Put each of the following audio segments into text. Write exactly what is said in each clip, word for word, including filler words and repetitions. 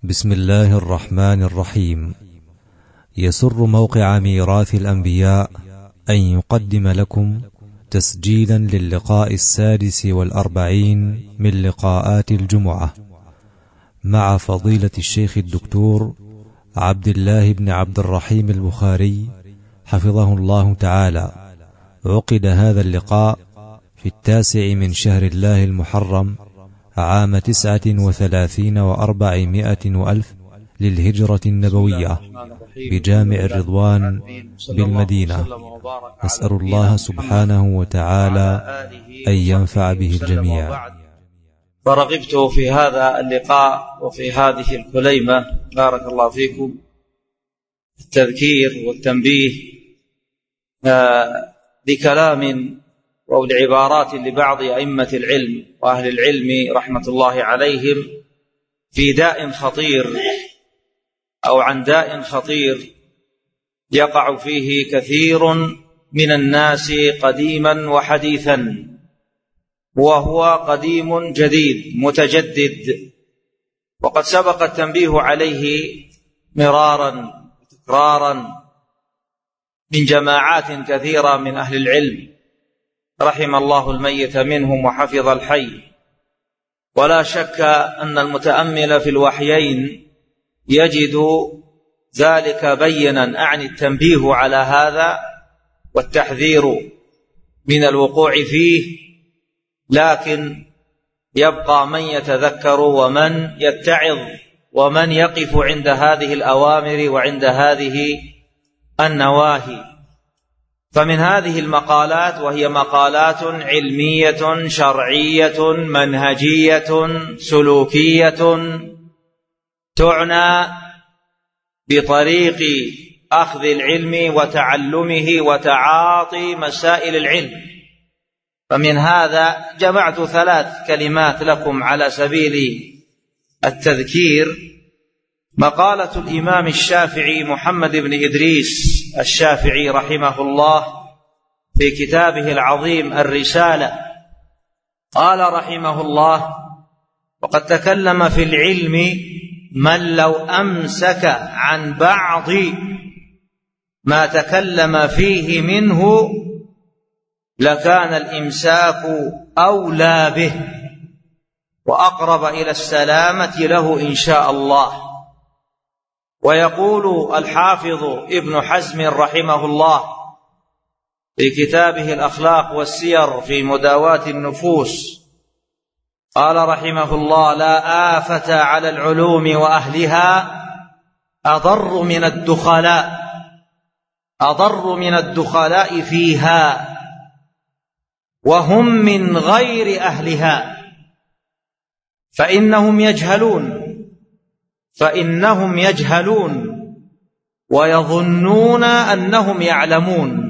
بسم الله الرحمن الرحيم. يسر موقع ميراث الأنبياء أن يقدم لكم تسجيلا للقاء السادس والأربعين من لقاءات الجمعة مع فضيلة الشيخ الدكتور عبد الله بن عبد الرحيم البخاري حفظه الله تعالى. عقد هذا اللقاء في التاسع من شهر الله المحرم عام تسعة وثلاثين وأربعمائة وألف للهجرة النبوية بجامع الرضوان بالمدينة. نسأل الله سبحانه وتعالى أن ينفع به الجميع. فرغبت في هذا اللقاء وفي هذه الكليمة بارك الله فيكم التذكير والتنبيه بكلام أو لعبارات لبعض أئمة العلم وأهل العلم رحمة الله عليهم في داء خطير أو عن داء خطير يقع فيه كثير من الناس قديما وحديثا، وهو قديم جديد متجدد، وقد سبق التنبيه عليه مرارا وتكرارا من جماعات كثيرة من أهل العلم رحم الله الميت منهم وحفظ الحي. ولا شك أن المتأمل في الوحيين يجد ذلك بينا، أعني التنبيه على هذا والتحذير من الوقوع فيه، لكن يبقى من يتذكر ومن يتعظ ومن يقف عند هذه الأوامر وعند هذه النواهي. فمن هذه المقالات، وهي مقالات علمية شرعية منهجية سلوكية تعنى بطريق أخذ العلم وتعلمه وتعاطي مسائل العلم. فمن هذا جمعت ثلاث كلمات لكم على سبيل التذكير. مقالة الإمام الشافعي محمد بن إدريس الشافعي رحمه الله في كتابه العظيم الرسالة. قال رحمه الله: وقد تكلم في العلم من لو أمسك عن بعض ما تكلم فيه منه لكان الإمساك أولى به وأقرب إلى السلامة له إن شاء الله. ويقول الحافظ ابن حزم رحمه الله في كتابه الأخلاق والسير في مداواة النفوس، قال رحمه الله: لا آفة على العلوم وأهلها أضر من الدخلاء أضر من الدخلاء فيها وهم من غير أهلها فإنهم يجهلون فإنهم يجهلون ويظنون أنهم يعلمون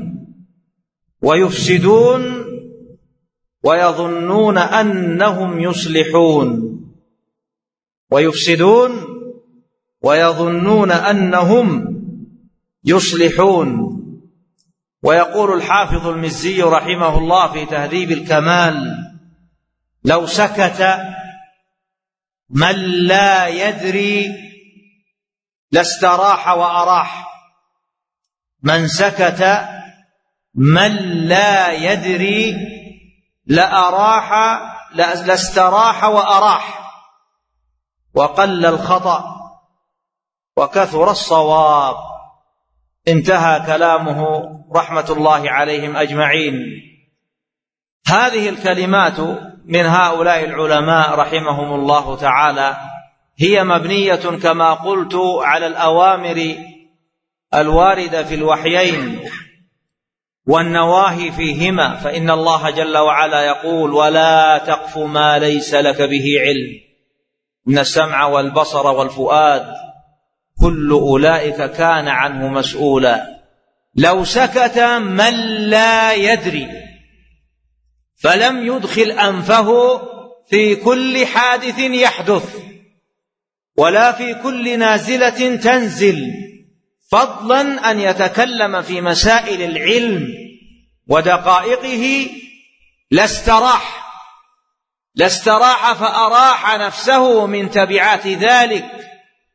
ويفسدون ويظنون أنهم يصلحون ويفسدون ويظنون أنهم يصلحون. ويقول الحافظ المزي رحمه الله في تهذيب الكمال: لو سكت من لا يدري لاستراح وأراح من سكت من لا يدري لأراح لاستراح وأراح وقل الخطأ وكثر الصواب. انتهى كلامه رحمة الله عليهم أجمعين. هذه الكلمات من هؤلاء العلماء رحمهم الله تعالى هي مبنية كما قلت على الأوامر الواردة في الوحيين والنواهي فيهما. فإن الله جل وعلا يقول: ولا تقف ما ليس لك به علم إن السمع والبصر والفؤاد كل أولئك كان عنه مسؤولا. لو سكت من لا يدري فلم يدخل أنفه في كل حادث يحدث ولا في كل نازلة تنزل، فضلا أن يتكلم في مسائل العلم ودقائقه، لاستراح لاستراح فأراح نفسه من تبعات ذلك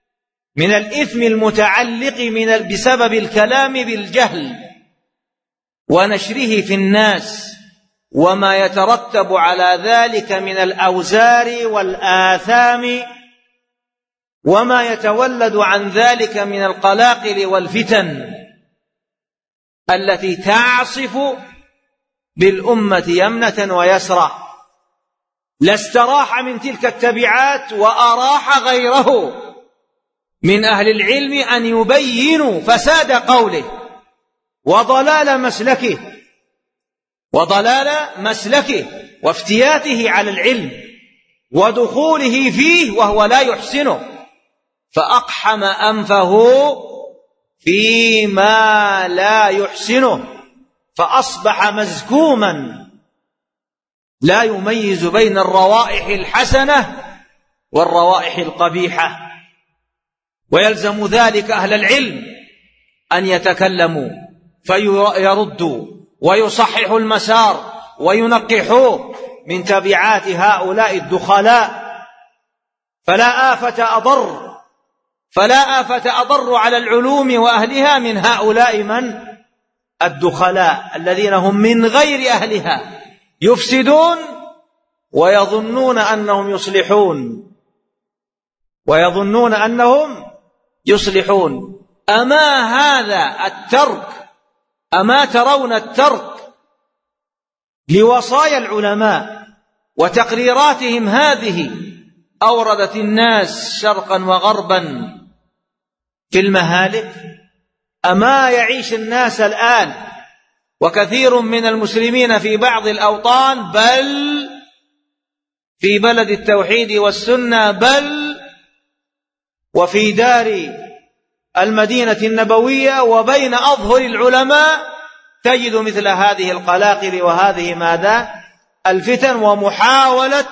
من الإثم المتعلق من بسبب الكلام بالجهل ونشره في الناس وما يترتب على ذلك من الأوزار والآثام وما يتولد عن ذلك من القلاقل والفتن التي تعصف بالأمة يمنة ويسرى. لا استراح من تلك التبعات وأراح غيره من أهل العلم أن يبينوا فساد قوله وضلال مسلكه وضلال مسلكه وافتياته على العلم ودخوله فيه وهو لا يحسنه، فأقحم أنفه فيما لا يحسنه فأصبح مزكوما لا يميز بين الروائح الحسنة والروائح القبيحة. ويلزم ذلك أهل العلم أن يتكلموا فيردوا ويصححوا المسار وينقحوه من تبعات هؤلاء الدخلاء، فلا آفة أضر فلا آفة أضر على العلوم وأهلها من هؤلاء من الدخلاء الذين هم من غير أهلها يفسدون ويظنون أنهم يصلحون ويظنون أنهم يصلحون. أما هذا الترك أما ترون الترك لوصايا العلماء وتقريراتهم هذه أوردت الناس شرقا وغربا في المهالك؟ أما يعيش الناس الآن وكثير من المسلمين في بعض الأوطان بل في بلد التوحيد والسنة بل وفي دار المدينة النبوية وبين أظهر العلماء تجد مثل هذه القلاقل وهذه ماذا الفتن ومحاولة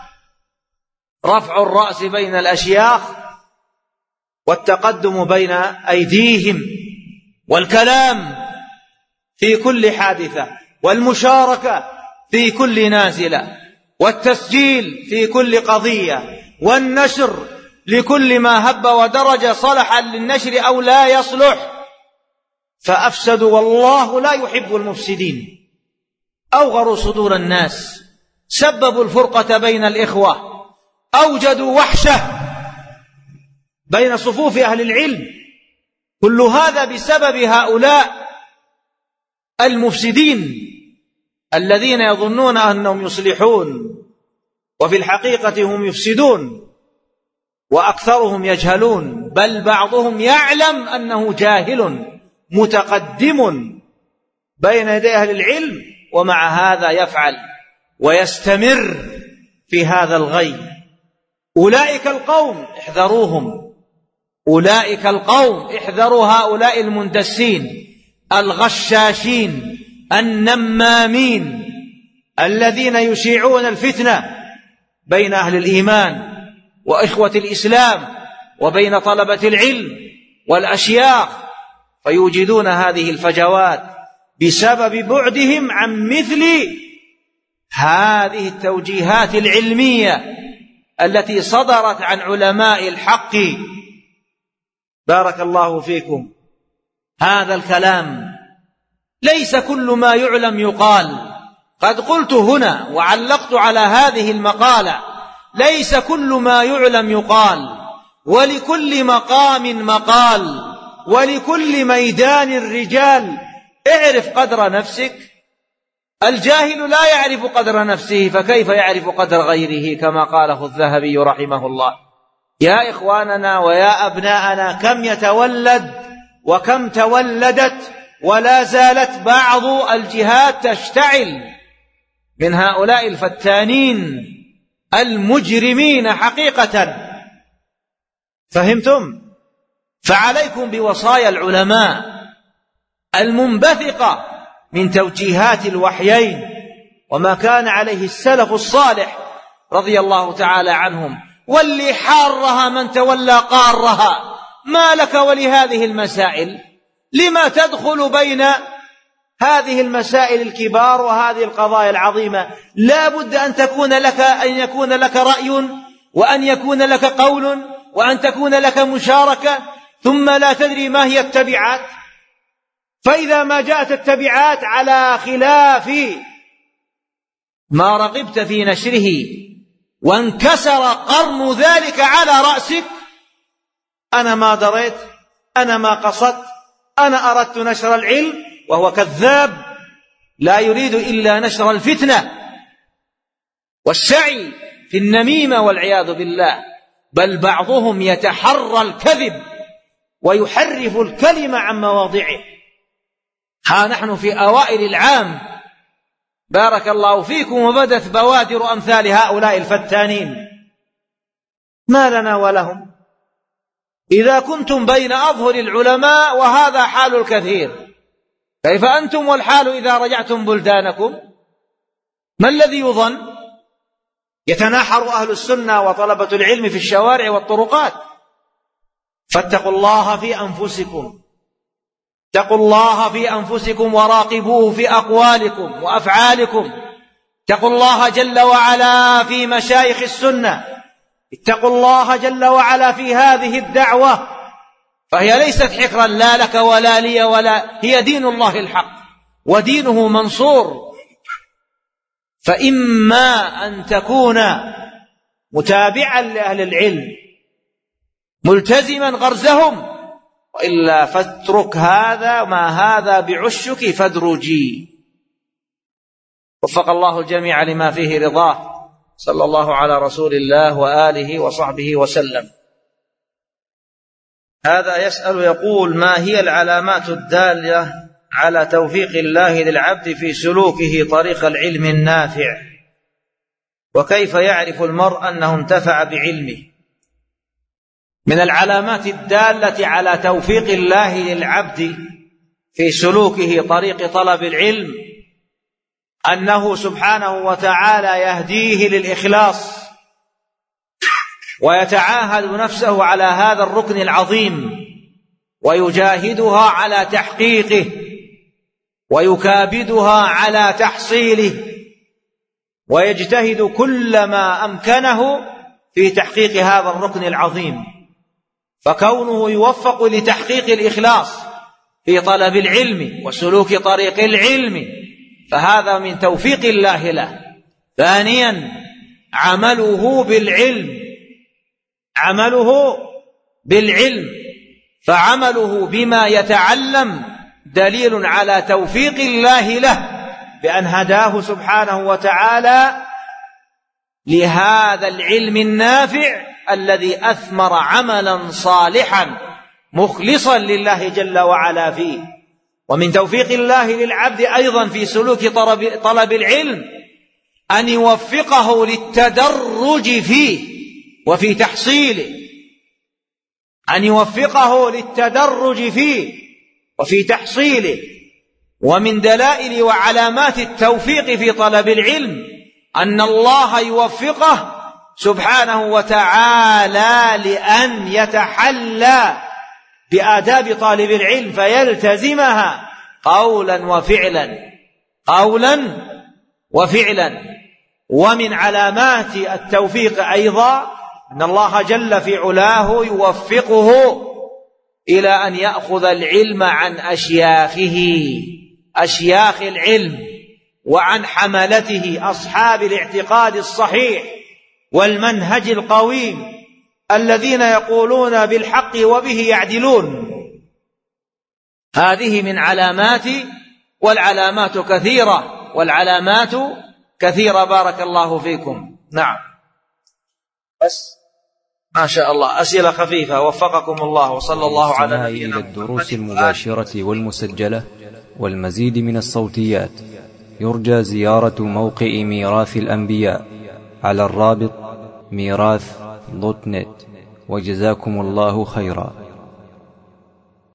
رفع الرأس بين الأشياخ والتقدم بين أيديهم والكلام في كل حادثة والمشاركة في كل نازلة والتسجيل في كل قضية والنشر لكل ما هب ودرج صلحا للنشر أو لا يصلح، فأفسدوا والله لا يحب المفسدين. أوغروا صدور الناس، سببوا الفرقة بين الإخوة، أوجدوا وحشة بين صفوف أهل العلم، كل هذا بسبب هؤلاء المفسدين الذين يظنون أنهم يصلحون وفي الحقيقة هم يفسدون وأكثرهم يجهلون، بل بعضهم يعلم أنه جاهل متقدم بين يدي أهل العلم ومع هذا يفعل ويستمر في هذا الغي. أولئك القوم احذروهم، أولئك القوم احذروا هؤلاء المندسين الغشاشين النمامين الذين يشيعون الفتنة بين أهل الإيمان وإخوة الإسلام وبين طلبة العلم والأشياخ، فيوجدون هذه الفجوات بسبب بعدهم عن مثل هذه التوجيهات العلمية التي صدرت عن علماء الحق. بارك الله فيكم. هذا الكلام ليس كل ما يعلم يقال. قد قلت هنا وعلقت على هذه المقالة: ليس كل ما يعلم يقال، ولكل مقام مقال، ولكل ميدان رجال. اعرف قدر نفسك. الجاهل لا يعرف قدر نفسه فكيف يعرف قدر غيره، كما قاله الذهبي رحمه الله. يا إخواننا ويا أبناءنا، كم يتولد وكم تولدت ولا زالت بعض الجهات تشتعل من هؤلاء الفتانين المجرمين حقيقة. فهمتم؟ فعليكم بوصايا العلماء المنبثقة من توجيهات الوحيين وما كان عليه السلف الصالح رضي الله تعالى عنهم. واللي حارها من تولى قارها. ما لك ولهذه المسائل؟ لما تدخل بين هذه المسائل الكبار وهذه القضايا العظيمة؟ لا بد أن تكون لك أن يكون لك رأي وأن يكون لك قول وأن تكون لك مشاركة ثم لا تدري ما هي التبعات. فإذا ما جاءت التبعات على خلاف ما رغبت في نشره وانكسر قرن ذلك على رأسك، أنا ما دريت، أنا ما قصدت، أنا أردت نشر العلم، وهو كذاب لا يريد إلا نشر الفتنة والسعي في النميمة والعياذ بالله. بل بعضهم يتحرى الكذب ويحرف الكلمة عن مواضعه. ها نحن في أوائل العام بارك الله فيكم وبدت بوادر أمثال هؤلاء الفتانين، ما لنا ولهم إذا كنتم بين أظهر العلماء، وهذا حال الكثير، كيف أنتم والحال إذا رجعتم بلدانكم؟ ما الذي يظن؟ يتناحر أهل السنة وطلبة العلم في الشوارع والطرقات. فاتقوا الله في أنفسكم، اتقوا الله في أنفسكم وراقبوه في أقوالكم وأفعالكم. اتقوا الله جل وعلا في مشايخ السنة، اتقوا الله جل وعلا في هذه الدعوة، فهي ليست حكرا لا لك ولا لي ولا، هي دين الله الحق ودينه منصور. فإما أن تكون متابعا لأهل العلم ملتزما غرزهم، وإلا فاترك هذا ما هذا بعشك فادرجي. وفق الله الجميع لما فيه رضاه، صلى الله على رسول الله وآله وصحبه وسلم. هذا يسأل يقول: ما هي العلامات الدالة على توفيق الله للعبد في سلوكه طريق العلم النافع، وكيف يعرف المرء أنه انتفع بعلمه؟ من العلامات الدالة على توفيق الله للعبد في سلوكه طريق طلب العلم أنه سبحانه وتعالى يهديه للإخلاص، ويتعاهد نفسه على هذا الركن العظيم، ويجاهدها على تحقيقه، ويكابدها على تحصيله، ويجتهد كل ما أمكنه في تحقيق هذا الركن العظيم. فكونه يوفق لتحقيق الإخلاص في طلب العلم وسلوك طريق العلم فهذا من توفيق الله له. ثانيا، عمله بالعلم، عمله بالعلم، فعمله بما يتعلم دليل على توفيق الله له بأن هداه سبحانه وتعالى لهذا العلم النافع الذي أثمر عملا صالحا مخلصا لله جل وعلا فيه. ومن توفيق الله للعبد أيضا في سلوك طلب العلم أن يوفقه للتدرج فيه وفي تحصيله، أن يوفقه للتدرج فيه وفي تحصيله. ومن دلائل وعلامات التوفيق في طلب العلم أن الله يوفقه سبحانه وتعالى لأن يتحلى بآداب طالب العلم فيلتزمها قولا وفعلا، قولا وفعلا. ومن علامات التوفيق أيضا أن الله جل في علاه يوفقه إلى أن يأخذ العلم عن أشياخه، أشياخ العلم، وعن حملته أصحاب الاعتقاد الصحيح والمنهج القويم الذين يقولون بالحق وبه يعدلون. هذه من علامات، والعلامات كثيرة، والعلامات كثيرة بارك الله فيكم. نعم، بس ما شاء الله أسئلة خفيفة وفقكم الله، وصلى الله على نبينا إلى الدروس المباشرة والمسجلة والمزيد من الصوتيات يرجى زيارة موقع ميراث الأنبياء على الرابط ميراث دوت نت. وجزاكم الله خيرا.